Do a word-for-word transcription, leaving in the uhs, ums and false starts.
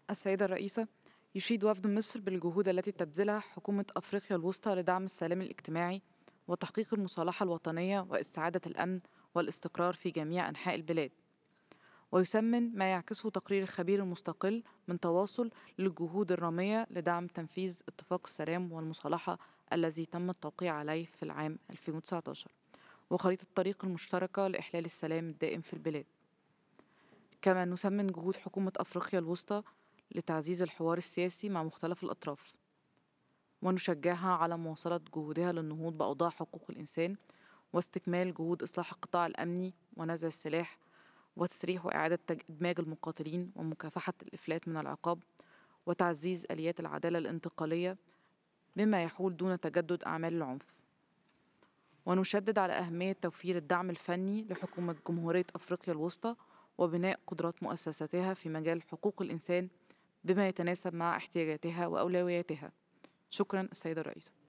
السيدة الرئيسة، يشيد وفد مصر بالجهود التي تبذلها حكومة أفريقيا الوسطى لدعم السلام الاجتماعي وتحقيق المصالحة الوطنية واستعادة الأمن والاستقرار في جميع أنحاء البلاد، ويثمن ما يعكسه تقرير الخبير المستقل من تواصل للجهود الرامية لدعم تنفيذ اتفاق السلام والمصالحة الذي تم التوقيع عليه في العام ألفين وتسعة عشر وخريطة الطريق المشتركة لإحلال السلام الدائم في البلاد. كما نثمن جهود حكومة أفريقيا الوسطى لتعزيز الحوار السياسي مع مختلف الأطراف، ونشجعها على مواصلة جهودها للنهوض بأوضاع حقوق الإنسان واستكمال جهود إصلاح القطاع الأمني ونزع السلاح وتسريح وإعادة تج- إدماج المقاتلين ومكافحة الإفلات من العقاب وتعزيز آليات العدالة الانتقالية بما يحول دون تجدد أعمال العنف. ونشدد على أهمية توفير الدعم الفني لحكومة جمهورية أفريقيا الوسطى وبناء قدرات مؤسساتها في مجال حقوق الإنسان بما يتناسب مع احتياجاتها وأولوياتها. شكرا السيدة الرئيسة.